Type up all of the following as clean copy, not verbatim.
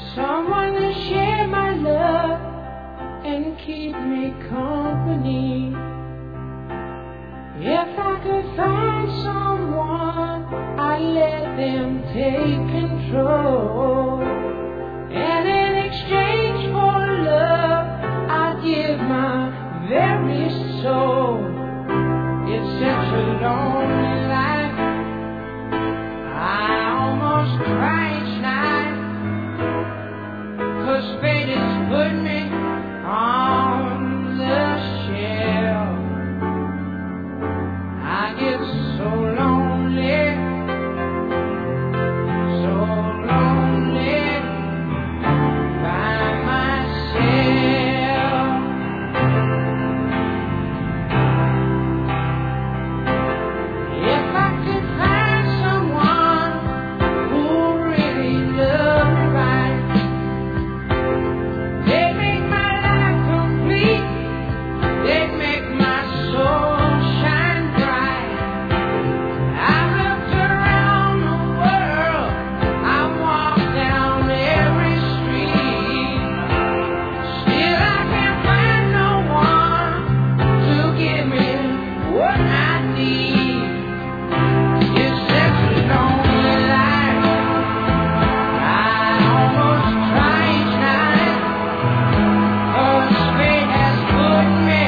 Someone to share my love and keep me company. If I could find someone, I'd let them take control. And in exchange for love, I'd give my very soul. It's such a lonely life, I almost cry each night, 'cause fate has put me on the shelf. I get so lonely, so lonely by myself. If I could find someone who really loved me right, they'd make my life complete, they'd make my soul shine bright. I've looked around the world, I've walked down every street, still I can't find no one to give me what I need. It's such a lonely life, I almost cry each night, 'cause fate has put me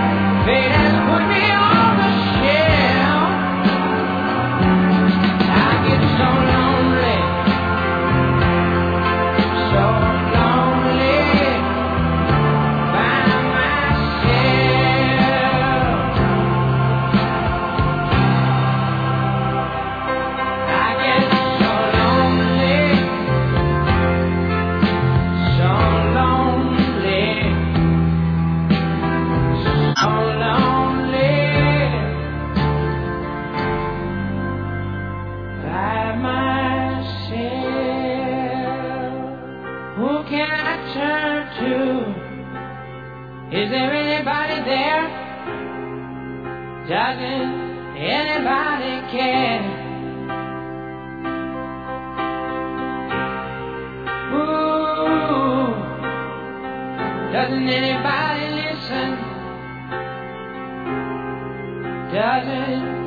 on the shelf. I get so lonely, so lonely by myself. I get so lonely, so lonely, so lonely by myself. Who can I turn to? Is there anybody there? Doesn't anybody care? Ooh, doesn't anybody listen? Doesn't